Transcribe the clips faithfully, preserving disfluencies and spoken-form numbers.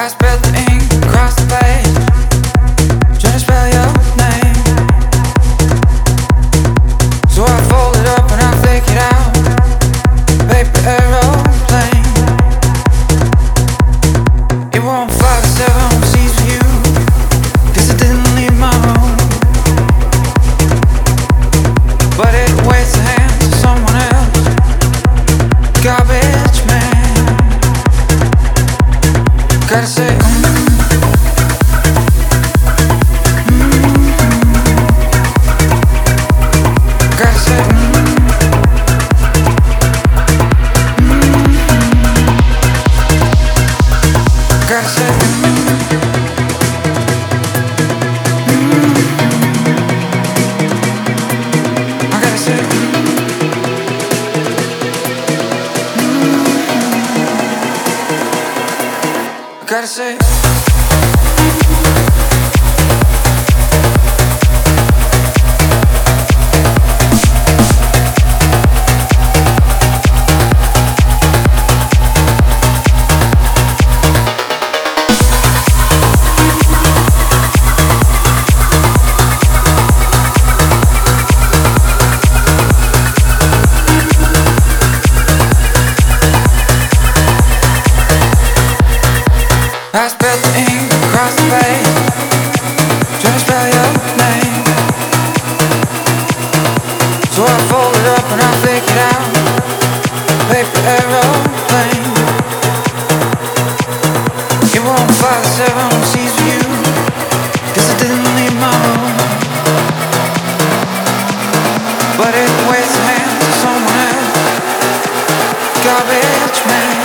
I spilled the ink across the page, trying to spell your name. So I fold it up and I fake it out, paper aeroplane. It won't fly the seven seas for you, 'cause it didn't leave my room. But it waits the hands of someone else, garbage man. Gotta say, mm, mm, gotta say, mm, mm, gotta say, mm, mm, I gotta say, mm, I gotta say. I spilled the ink across the page, trying to spell your name. So I fold it up and I fake it out, paper aeroplane. It won't fly the seven seas for you, 'cause it didn't leave my room. But it waits the hands of someone else, garbage man.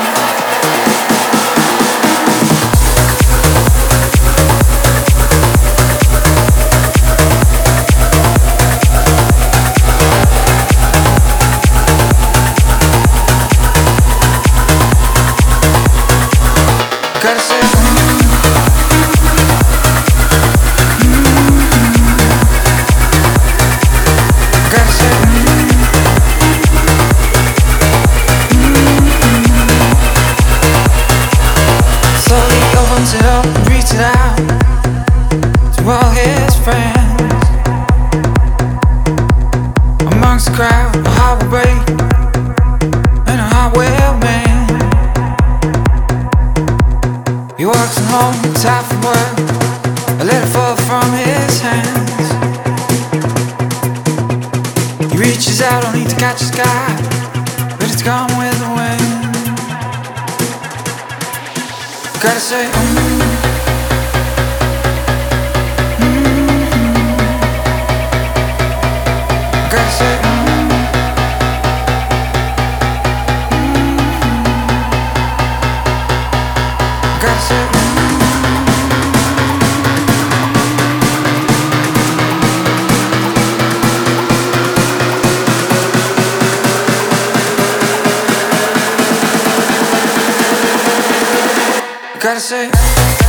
Gotta say, mm, mm, gotta say, mm, mm, slowly opens it up and reads it out to all his friends. Amongst the crowd, a heart will break and a heart will mend. He walks home, tired from work, a letter fall from his hands. He reaches out only to catch the sky, but it's gone with the wind. Gotta say, mm, mm, gotta say, mm, mm, gotta say, mm. Gotta say